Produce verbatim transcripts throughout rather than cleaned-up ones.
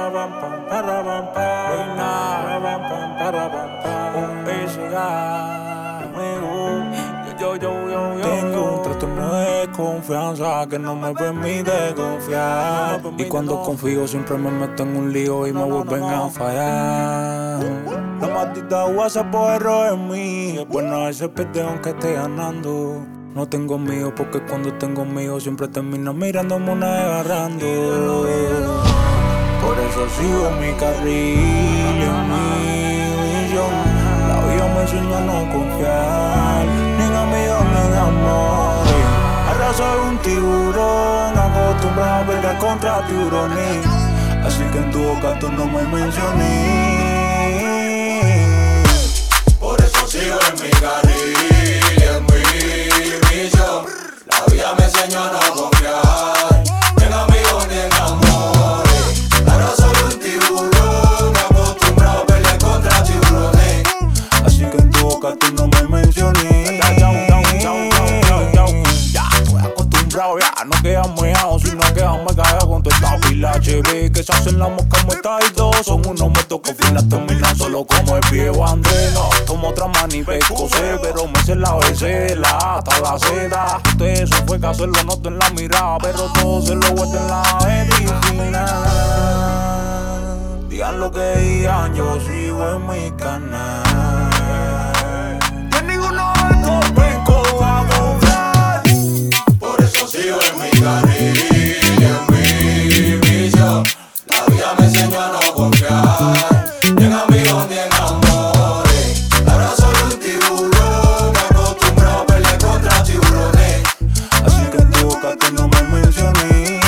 Tengo un trastorno de confianza que no me permite confiar. Y cuando confío siempre me meto en un lío y me vuelven a fallar. La maldita agua se apoderó en mí. Es bueno a veces perder aunque esté ganando. No tengo mío porque cuando tengo mío siempre termino mirándome una y agarrando. Por eso sigo en mi carril, en mi visión. La vida me enseñó a no confiar, ni en amigos ni en amores. Ahora soy un tiburón, acostumbrado a pelear contra tiburones. Así que en tu boca tú no me menciones. Por eso sigo en mi carril, en mi misión. La vida me enseñó a no confiar, ni en amigos ni en amores. Ahora soy un tiburón, acostumbrado a pelear contra tiburones. Así que en tu boca tú no me menciones. Ya estoy acostumbrado, ya no quedan meados, sino quedan callado con toda esta pila H B que se hacen la mosca muerta y dos son unos muertos que filas terminan solo como el viejo Andrés. No, tomo otra mani pesco sé, pero me sé la B C, la A hasta la Z. Usted eso fue que hacerlo noto en la mirada, pero todo se lo vuelve en la medicina. Digan lo que digan, yo sigo en mi canal. Sigo en mi carril, en mi misión. La vida me enseñó a no confiar, ni en amigos ni en amores. Ahora soy un tiburón, acostumbrado a pelear contra tiburones. Así que en tu boca tú no me menciones.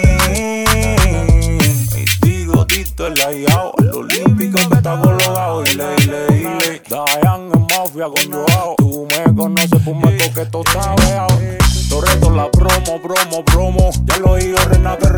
Mi bigotito el layao, el olímpico que está colgado. Dile, dile, dile. Dayan en mafia con Joao. Tú me conoces por me toque todo está veao. Torreto la promo, promo, promo. Ya lo digo, Renato.